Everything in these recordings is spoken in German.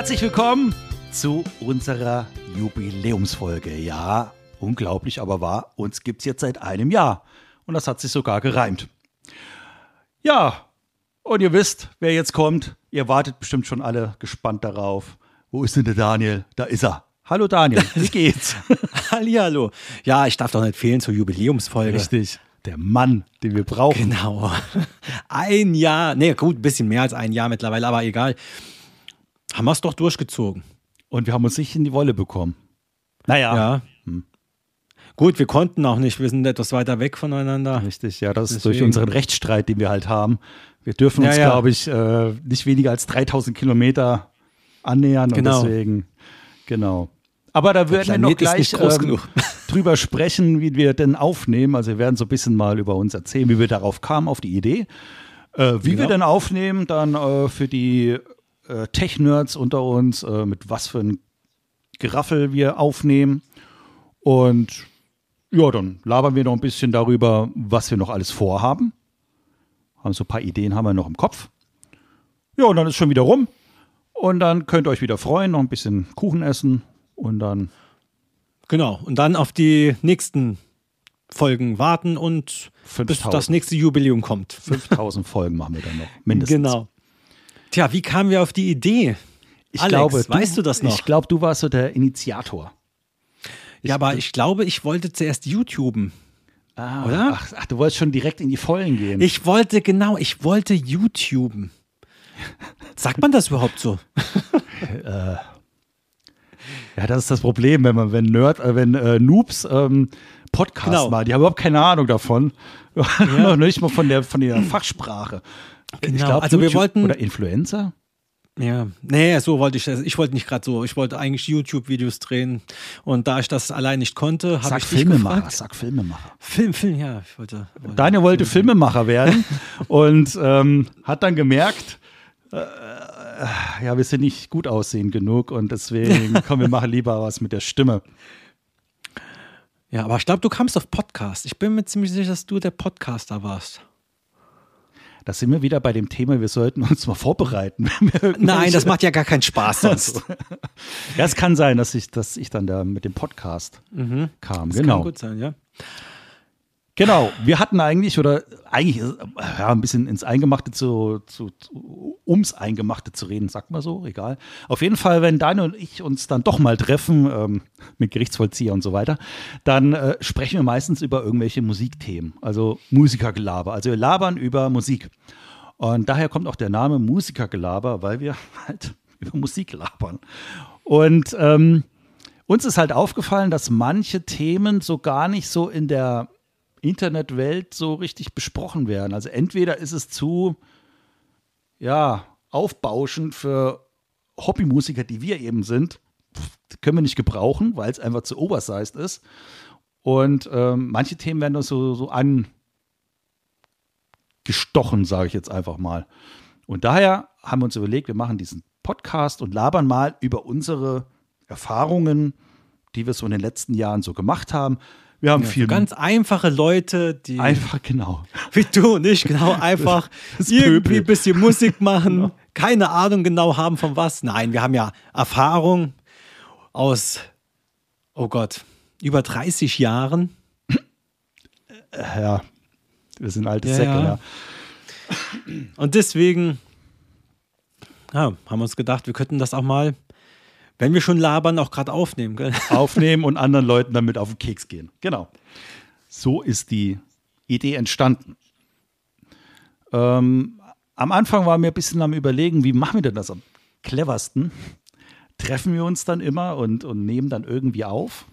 Herzlich willkommen zu unserer Jubiläumsfolge. Ja, unglaublich, aber wahr. Uns gibt es jetzt seit einem Jahr. Und das hat sich sogar gereimt. Ja, und ihr wisst, wer jetzt kommt. Ihr wartet bestimmt schon alle gespannt darauf. Wo ist denn der Daniel? Da ist er. Hallo Daniel, wie geht's? Hallihallo. Ja, ich darf doch nicht fehlen zur Jubiläumsfolge. Richtig, der Mann, den wir brauchen. Genau. Ein Jahr, nee, gut, ein bisschen mehr als ein Jahr mittlerweile, aber egal. Haben wir es doch durchgezogen. Und wir haben uns nicht in die Wolle bekommen. Naja. Ja. Gut, wir konnten auch nicht, wir sind etwas weiter weg voneinander. Richtig, ja, das ist durch unseren Rechtsstreit, den wir halt haben. Wir dürfen uns, glaube ich, nicht weniger als 3000 Kilometer annähern. Genau. Und deswegen, genau. Aber da werden wir noch gleich drüber sprechen, wie wir denn aufnehmen. Also wir werden so ein bisschen mal über uns erzählen, wie wir darauf kamen, auf die Idee. Wie wir denn aufnehmen, dann für die Tech-Nerds unter uns, mit was für ein Geraffel wir aufnehmen. Und ja, dann labern wir noch ein bisschen darüber, was wir noch alles vorhaben. Haben so ein paar Ideen haben wir noch im Kopf. Ja, und dann ist schon wieder rum. Und dann könnt ihr euch wieder freuen, noch ein bisschen Kuchen essen und dann. Genau, und dann auf die nächsten Folgen warten und 5000. bis das nächste Jubiläum kommt. 5000 Folgen machen wir dann noch, mindestens. Genau. Tja, wie kamen wir auf die Idee? Alex, weißt du das noch? Ich glaube, du warst so der Initiator. Ja, aber ich glaube, ich wollte zuerst YouTuben. Oder? Ach, du wolltest schon direkt in die Vollen gehen. Ich wollte YouTuben. Sagt man das überhaupt so? Ja, das ist das Problem, wenn Noobs Podcasts machen, die haben überhaupt keine Ahnung davon. Noch nicht mal von der Fachsprache. Genau, Ich glaub, also YouTube, wir wollten. Oder Influencer? Ja, nee, so wollte ich das. Ich wollte nicht gerade so. Ich wollte eigentlich YouTube-Videos drehen. Und da ich das allein nicht konnte, habe ich dich gefragt. Sag Filmemacher. Film, ja. Ich wollte Daniel wollte Filmemacher werden und hat dann gemerkt, ja, wir sind nicht gut aussehend genug und deswegen, komm, wir machen lieber was mit der Stimme. Ja, aber ich glaube, du kamst auf Podcast. Ich bin mir ziemlich sicher, dass du der Podcaster warst. Da sind wir wieder bei dem Thema, wir sollten uns mal vorbereiten. Nein, das macht ja gar keinen Spaß sonst. Ja, es kann sein, dass ich dann da mit dem Podcast kam. Das genau. kann gut sein, ja. Genau, wir hatten eigentlich ein bisschen ums Eingemachte zu reden, sagt man so, egal. Auf jeden Fall, wenn Daniel und ich uns dann doch mal treffen, mit Gerichtsvollzieher und so weiter, dann sprechen wir meistens über irgendwelche Musikthemen, also Musikergelaber. Also wir labern über Musik. Und daher kommt auch der Name Musikergelaber, weil wir halt über Musik labern. Und uns ist halt aufgefallen, dass manche Themen so gar nicht so in der Internetwelt so richtig besprochen werden. Also entweder ist es zu aufbauschend für Hobbymusiker, die wir eben sind, können wir nicht gebrauchen, weil es einfach zu oversized ist. Und manche Themen werden so angestochen, sage ich jetzt einfach mal. Und daher haben wir uns überlegt, wir machen diesen Podcast und labern mal über unsere Erfahrungen, die wir so in den letzten Jahren so gemacht haben. Wir haben viel ganz einfache Leute, die einfach, genau. Wie du und ich, genau, einfach irgendwie ein bisschen Musik machen, genau. Keine Ahnung genau haben von was. Nein, wir haben ja Erfahrung aus, oh Gott, über 30 Jahren. Ja, wir sind alte Säcke, ja. Und deswegen haben wir uns gedacht, wir könnten das auch mal, wenn wir schon labern, auch gerade aufnehmen. Gell? Aufnehmen und anderen Leuten damit auf den Keks gehen. Genau. So ist die Idee entstanden. Am Anfang waren wir ein bisschen am Überlegen, wie machen wir denn das am cleversten? Treffen wir uns dann immer und nehmen dann irgendwie auf.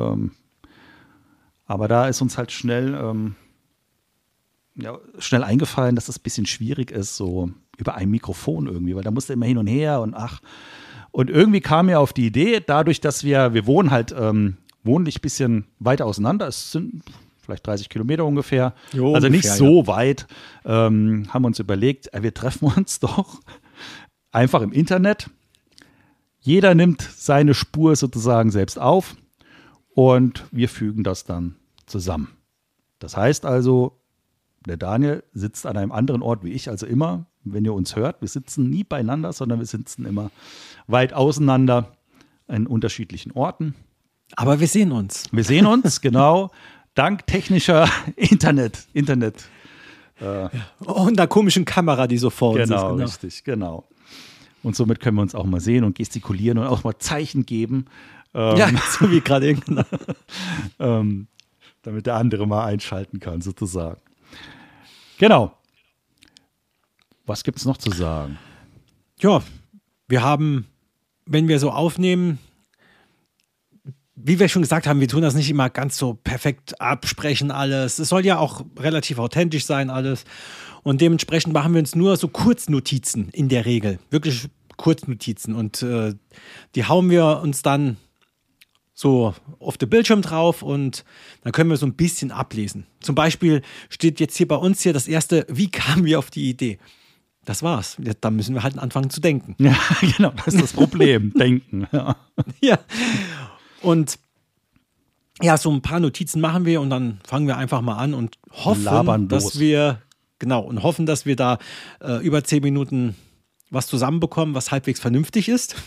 Aber da ist uns halt schnell eingefallen, dass das ein bisschen schwierig ist, so über ein Mikrofon irgendwie, weil da musste immer hin und her und Und irgendwie kam mir auf die Idee, dadurch, dass wir wohnen halt wohnlich ein bisschen weiter auseinander, es sind vielleicht 30 Kilometer ungefähr, also ungefähr, nicht so weit, haben wir uns überlegt, wir treffen uns doch einfach im Internet. Jeder nimmt seine Spur sozusagen selbst auf und wir fügen das dann zusammen. Das heißt also, Der Daniel sitzt an einem anderen Ort wie ich, also immer, wenn ihr uns hört, wir sitzen nie beieinander, sondern wir sitzen immer weit auseinander an unterschiedlichen Orten. Aber wir sehen uns. Wir sehen uns, genau, dank technischer Internet. Und einer komischen Kamera, die so vor uns ist. Genau, richtig, genau. Und somit können wir uns auch mal sehen und gestikulieren und auch mal Zeichen geben. Ja, so wie gerade eben. Damit der andere mal einschalten kann, sozusagen. Genau. Was gibt es noch zu sagen? Ja, wir haben, wenn wir so aufnehmen, wie wir schon gesagt haben, wir tun das nicht immer ganz so perfekt absprechen alles. Es soll ja auch relativ authentisch sein alles. Und dementsprechend machen wir uns nur so Kurznotizen in der Regel. Wirklich Kurznotizen. Und die hauen wir uns dann so auf den Bildschirm drauf und dann können wir so ein bisschen ablesen. Zum Beispiel steht jetzt hier bei uns hier das erste, wie kamen wir auf die Idee? Das war's. Da müssen wir halt anfangen zu denken. Ja, genau, das ist das Problem. Denken. Ja. Ja. Und ja, so ein paar Notizen machen wir und dann fangen wir einfach mal an und hoffen, dass wir da über 10 Minuten was zusammenbekommen, was halbwegs vernünftig ist.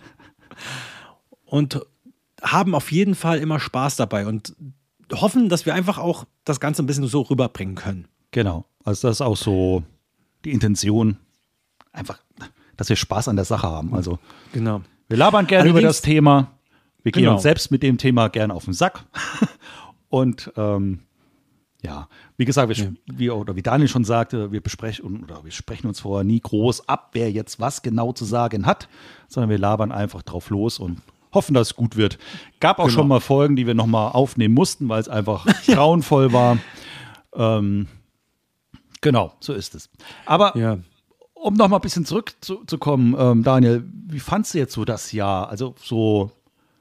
Und haben auf jeden Fall immer Spaß dabei und hoffen, dass wir einfach auch das Ganze ein bisschen so rüberbringen können. Genau. Also das ist auch so die Intention, einfach, dass wir Spaß an der Sache haben. Also genau. Wir labern gerne über das Thema. Wir gehen uns selbst mit dem Thema gerne auf den Sack. Und ja, wie gesagt, wie Daniel schon sagte, wir sprechen uns vorher nie groß ab, wer jetzt was genau zu sagen hat, sondern wir labern einfach drauf los und hoffen, dass es gut wird. Gab auch schon mal Folgen, die wir nochmal aufnehmen mussten, weil es einfach grauenvoll war. Genau, so ist es. Aber um noch mal ein bisschen zurückzukommen, Daniel, wie fandst du jetzt so das Jahr? Also so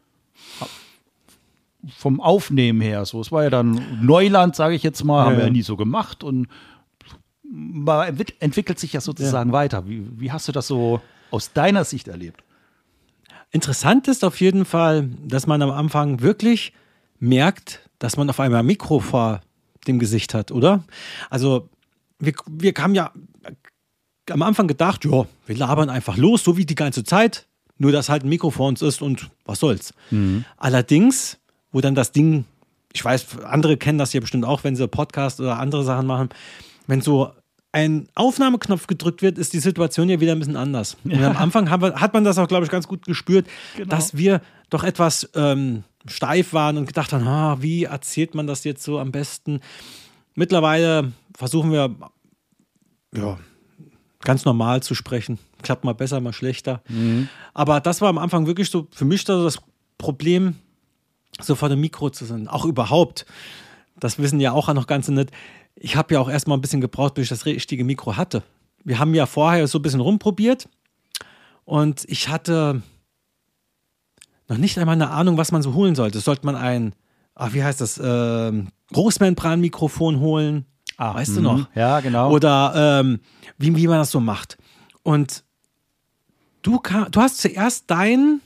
vom Aufnehmen her, so, es war ja dann Neuland, sage ich jetzt mal, haben wir ja nie so gemacht und entwickelt sich ja sozusagen weiter. Wie hast du das so aus deiner Sicht erlebt? Interessant ist auf jeden Fall, dass man am Anfang wirklich merkt, dass man auf einmal ein Mikro vor dem Gesicht hat, oder? Also wir haben ja am Anfang gedacht, ja, wir labern einfach los, so wie die ganze Zeit, nur dass halt ein Mikro vor uns ist und was soll's. Mhm. Allerdings, wo dann das Ding, ich weiß, andere kennen das ja bestimmt auch, wenn sie Podcast oder andere Sachen machen, wenn so ein Aufnahmeknopf gedrückt wird, ist die Situation ja wieder ein bisschen anders. Und am Anfang hat man das auch, glaube ich, ganz gut gespürt, dass wir doch etwas steif waren und gedacht haben, wie erzählt man das jetzt so am besten? Mittlerweile versuchen wir, ganz normal zu sprechen. Klappt mal besser, mal schlechter. Mhm. Aber das war am Anfang wirklich so für mich das Problem, so vor dem Mikro zu sein. Auch überhaupt. Das wissen ja auch noch ganz nicht. Ich habe ja auch erstmal ein bisschen gebraucht, bis ich das richtige Mikro hatte. Wir haben ja vorher so ein bisschen rumprobiert und ich hatte noch nicht einmal eine Ahnung, was man so holen sollte. Sollte man ein, Großmembran-Mikrofon holen? Weißt du noch? Ja, genau. Oder wie man das so macht. Und du hast zuerst dein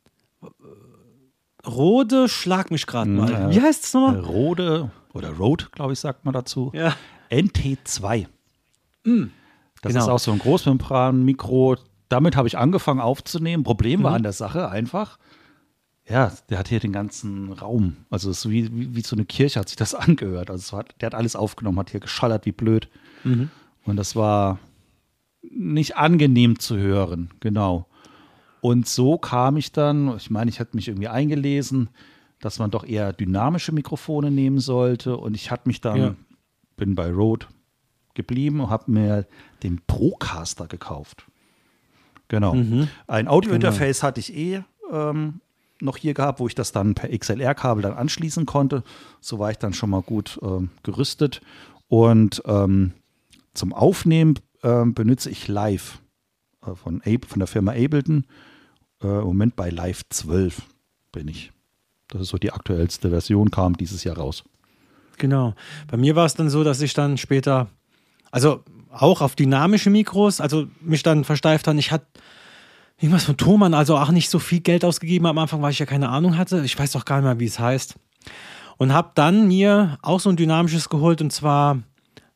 Rode, schlag mich gerade mal. Wie heißt es nochmal? Rode oder Rode, glaube ich, sagt man dazu. Ja. NT2. Das ist auch so ein Großmembran-Mikro. Damit habe ich angefangen aufzunehmen. Problem war an der Sache einfach, der hat hier den ganzen Raum. Also es ist wie so eine Kirche hat sich das angehört. Also der hat alles aufgenommen, hat hier geschallert wie blöd. Mhm. Und das war nicht angenehm zu hören, genau. Und so kam ich dann, ich meine, ich hatte mich irgendwie eingelesen, dass man doch eher dynamische Mikrofone nehmen sollte. Und ich hatte mich dann, bin bei Rode geblieben und habe mir den Procaster gekauft. Genau. Mhm. Ein Audio-Interface hatte ich noch hier gehabt, wo ich das dann per XLR-Kabel dann anschließen konnte. So war ich dann schon mal gut gerüstet. Und zum Aufnehmen benutze ich Live von der Firma Ableton. Im Moment bei Live 12 bin ich. Das ist so die aktuellste Version, kam dieses Jahr raus. Genau. Bei mir war es dann so, dass ich dann später, also auch auf dynamische Mikros, also mich dann versteift habe. Ich hatte irgendwas von Thomann, also auch nicht so viel Geld ausgegeben am Anfang, weil ich ja keine Ahnung hatte. Ich weiß auch gar nicht mehr, wie es heißt. Und habe dann mir auch so ein dynamisches geholt und zwar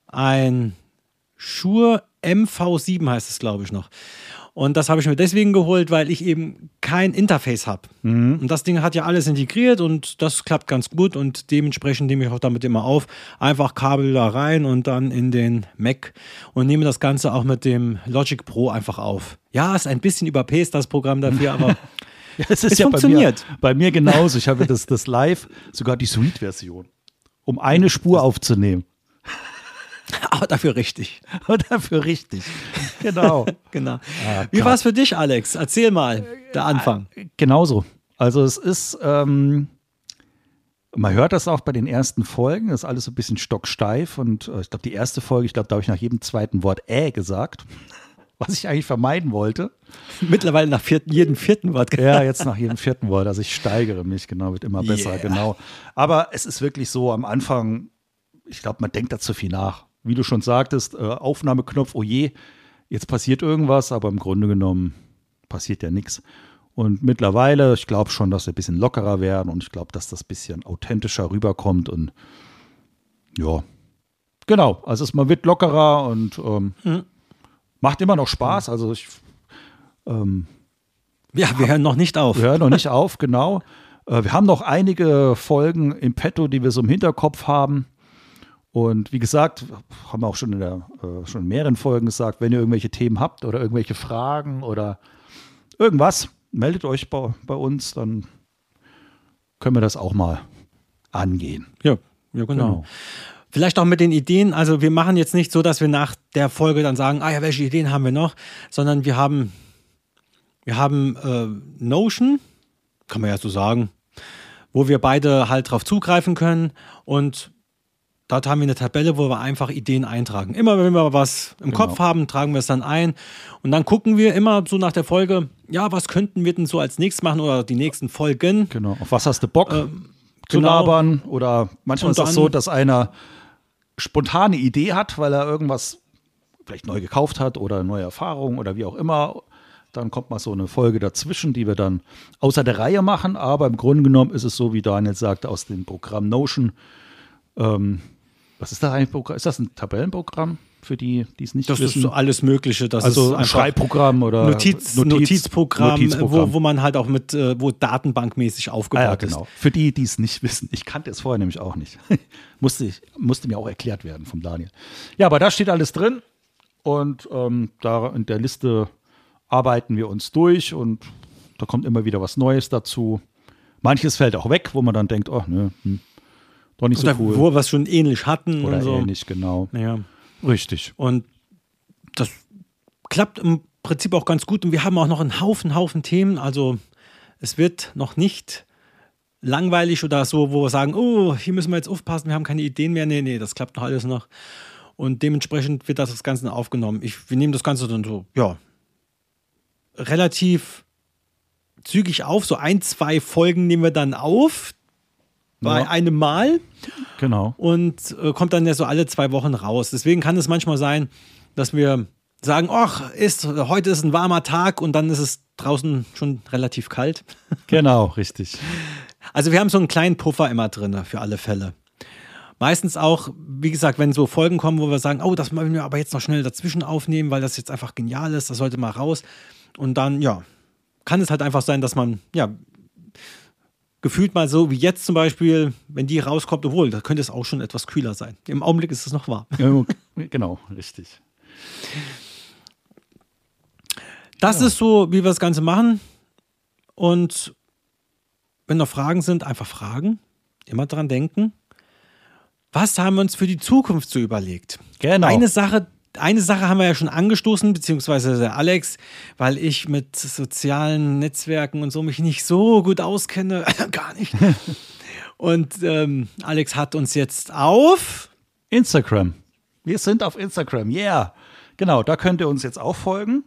ein Shure MV7 heißt es, glaube ich, noch. Und das habe ich mir deswegen geholt, weil ich eben kein Interface habe. Und das Ding hat ja alles integriert und das klappt ganz gut und dementsprechend nehme ich auch damit immer auf. Einfach Kabel da rein und dann in den Mac und nehme das Ganze auch mit dem Logic Pro einfach auf. Ja, ist ein bisschen überpaced, das Programm dafür, aber ja, es funktioniert. Bei mir genauso. Ich habe das live, sogar die Suite-Version, um eine Spur aufzunehmen. Aber dafür richtig. Genau. Genau. Wie war es für dich, Alex? Erzähl mal, der Anfang. Genauso. Also es ist, man hört das auch bei den ersten Folgen, das ist alles so ein bisschen stocksteif und ich glaube, die erste Folge, da habe ich nach jedem zweiten Wort gesagt, was ich eigentlich vermeiden wollte. Mittlerweile nach jedem vierten Wort. Ja, jetzt nach jedem vierten Wort. Also ich steigere mich, genau, wird immer besser, genau. Aber es ist wirklich so, am Anfang, ich glaube, man denkt da zu viel nach. Wie du schon sagtest, Aufnahmeknopf, oh je, jetzt passiert irgendwas, aber im Grunde genommen passiert ja nichts. Und mittlerweile, ich glaube schon, dass wir ein bisschen lockerer werden und ich glaube, dass das ein bisschen authentischer rüberkommt und ja, genau, also man wird lockerer und macht immer noch Spaß, also ja, wir hören noch nicht auf. Wir hören noch nicht auf, genau. Wir haben noch einige Folgen im Petto, die wir so im Hinterkopf haben. Und wie gesagt, haben wir auch schon in mehreren Folgen gesagt, wenn ihr irgendwelche Themen habt oder irgendwelche Fragen oder irgendwas, meldet euch bei uns, dann können wir das auch mal angehen. Ja, genau. Vielleicht auch mit den Ideen, also wir machen jetzt nicht so, dass wir nach der Folge dann sagen, ja, welche Ideen haben wir noch, sondern wir haben Notion, kann man ja so sagen, wo wir beide halt drauf zugreifen können und dort haben wir eine Tabelle, wo wir einfach Ideen eintragen. Immer wenn wir was im Kopf haben, tragen wir es dann ein. Und dann gucken wir immer so nach der Folge, ja, was könnten wir denn so als nächstes machen oder die nächsten Folgen. Genau, auf was hast du Bock zu labern? Oder manchmal ist es so, dass einer spontane Idee hat, weil er irgendwas vielleicht neu gekauft hat oder neue Erfahrungen oder wie auch immer. Dann kommt mal so eine Folge dazwischen, die wir dann außer der Reihe machen. Aber im Grunde genommen ist es so, wie Daniel sagte, aus dem Programm Notion. Was ist das eigentlich? Ist das ein Tabellenprogramm für die es nicht wissen? Das ist so alles Mögliche. Das also ist ein Schreibprogramm oder Notizprogramm, wo man halt auch mit, wo datenbankmäßig aufgebaut ist. Genau. Für die es nicht wissen. Ich kannte es vorher nämlich auch nicht. musste mir auch erklärt werden vom Daniel. Ja, aber da steht alles drin und da in der Liste arbeiten wir uns durch und da kommt immer wieder was Neues dazu. Manches fällt auch weg, wo man dann denkt, oh, ne, doch nicht so cool. Wo wir was schon ähnlich hatten. Oder und so. Ähnlich, genau. Ja. Richtig. Und das klappt im Prinzip auch ganz gut. Und wir haben auch noch einen Haufen Themen. Also es wird noch nicht langweilig oder so, wo wir sagen, oh, hier müssen wir jetzt aufpassen, wir haben keine Ideen mehr. Nee, das klappt noch alles noch. Und dementsprechend wird das Ganze aufgenommen. Wir nehmen das Ganze dann so, ja, relativ zügig auf. So 1-2 Folgen nehmen wir dann auf. Bei einem Mal. Genau. Und kommt dann ja so alle 2 Wochen raus. Deswegen kann es manchmal sein, dass wir sagen, ach, heute ist ein warmer Tag und dann ist es draußen schon relativ kalt. Genau, richtig. Also wir haben so einen kleinen Puffer immer drin für alle Fälle. Meistens auch, wie gesagt, wenn so Folgen kommen, wo wir sagen, oh, das wollen wir aber jetzt noch schnell dazwischen aufnehmen, weil das jetzt einfach genial ist, das sollte mal raus. Und dann, ja, kann es halt einfach sein, dass man, ja, gefühlt mal so wie jetzt zum Beispiel, wenn die rauskommt, obwohl, da könnte es auch schon etwas kühler sein. Im Augenblick ist es noch warm. Ja, genau, richtig. Das ist so, wie wir das Ganze machen. Und wenn noch Fragen sind, einfach fragen. Immer dran denken. Was haben wir uns für die Zukunft so überlegt? Genau. Eine Sache haben wir ja schon angestoßen, beziehungsweise der Alex, weil ich mit sozialen Netzwerken und so mich nicht so gut auskenne. Gar nicht. Und Alex hat uns jetzt auf Instagram. Wir sind auf Instagram, yeah. Genau, da könnt ihr uns jetzt auch folgen.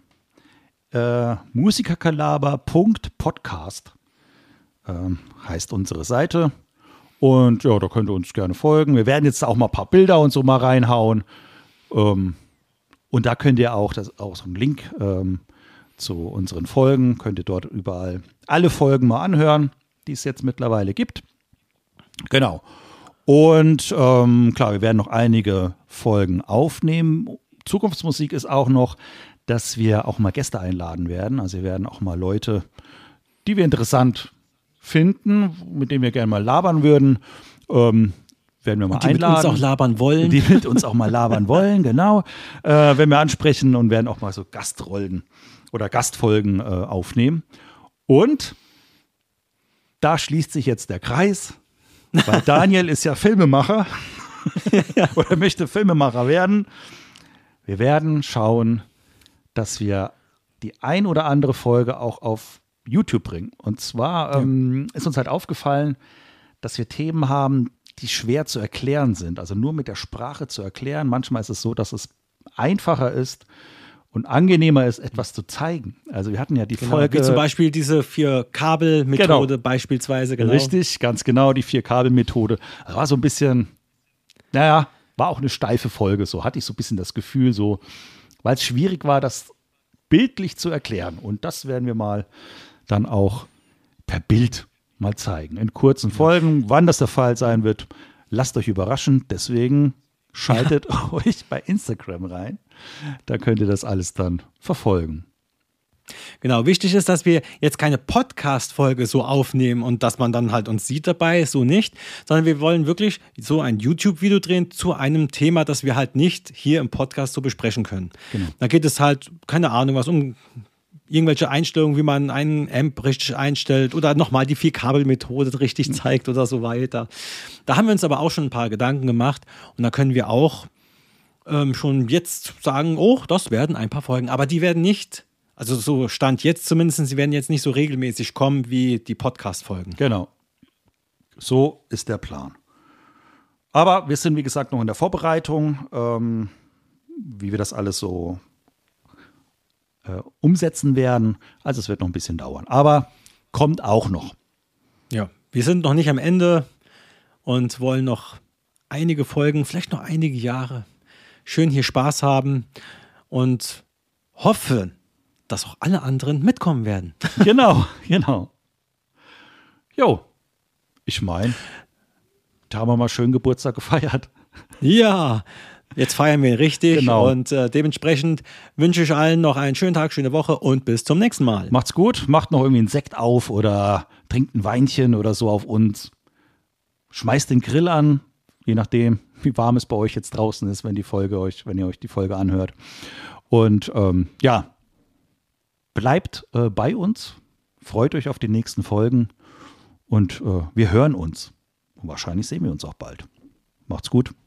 Musikerkalaber.podcast heißt unsere Seite. Und ja, da könnt ihr uns gerne folgen. Wir werden jetzt auch mal ein paar Bilder und so mal reinhauen. Und da könnt ihr auch so einen Link zu unseren Folgen, könnt ihr dort überall alle Folgen mal anhören, die es jetzt mittlerweile gibt. Genau. Und klar, wir werden noch einige Folgen aufnehmen. Zukunftsmusik ist auch noch, dass wir auch mal Gäste einladen werden. Also wir werden auch mal Leute, die wir interessant finden, mit denen wir gerne mal labern würden, werden wir mal einladen. Die mit uns auch labern wollen. Die mit uns auch mal labern wollen, genau. Werden wir ansprechen und werden auch mal so Gastrollen oder Gastfolgen aufnehmen. Und da schließt sich jetzt der Kreis, weil Daniel ist ja Filmemacher oder möchte Filmemacher werden. Wir werden schauen, dass wir die ein oder andere Folge auch auf YouTube bringen. Und zwar ist uns halt aufgefallen, dass wir Themen haben, die schwer zu erklären sind. Also nur mit der Sprache zu erklären. Manchmal ist es so, dass es einfacher ist und angenehmer ist, etwas zu zeigen. Also wir hatten ja die Folge. Wie zum Beispiel diese 4-Kabel-Methode beispielsweise. Genau. Richtig, ganz genau, die 4-Kabel-Methode. Das war so ein bisschen, war auch eine steife Folge. So hatte ich so ein bisschen das Gefühl, so, weil es schwierig war, das bildlich zu erklären. Und das werden wir mal dann auch per Bild mal zeigen. In kurzen Folgen. Wann das der Fall sein wird, lasst euch überraschen. Deswegen schaltet euch bei Instagram rein. Da könnt ihr das alles dann verfolgen. Genau, wichtig ist, dass wir jetzt keine Podcast-Folge so aufnehmen und dass man dann halt uns sieht dabei, so nicht, sondern wir wollen wirklich so ein YouTube-Video drehen zu einem Thema, das wir halt nicht hier im Podcast so besprechen können. Genau. Da geht es halt, keine Ahnung, was um irgendwelche Einstellungen, wie man einen Amp richtig einstellt oder nochmal die 4-Kabel-Methode richtig zeigt oder so weiter. Da haben wir uns aber auch schon ein paar Gedanken gemacht und da können wir auch schon jetzt sagen, das werden ein paar Folgen, aber die werden nicht, also so Stand jetzt zumindest, sie werden jetzt nicht so regelmäßig kommen wie die Podcast-Folgen. Genau. So ist der Plan. Aber wir sind, wie gesagt, noch in der Vorbereitung, wie wir das alles so umsetzen werden. Also es wird noch ein bisschen dauern. Aber kommt auch noch. Ja, wir sind noch nicht am Ende und wollen noch einige Folgen, vielleicht noch einige Jahre schön hier Spaß haben und hoffen, dass auch alle anderen mitkommen werden. Genau. Jo, ich meine, da haben wir mal schön Geburtstag gefeiert. Ja, jetzt feiern wir richtig. Genau. Und dementsprechend wünsche ich allen noch einen schönen Tag, schöne Woche und bis zum nächsten Mal. Macht's gut, macht noch irgendwie einen Sekt auf oder trinkt ein Weinchen oder so auf uns. Schmeißt den Grill an, je nachdem, wie warm es bei euch jetzt draußen ist, wenn ihr euch die Folge anhört. Und bleibt bei uns, freut euch auf die nächsten Folgen und wir hören uns. Und wahrscheinlich sehen wir uns auch bald. Macht's gut.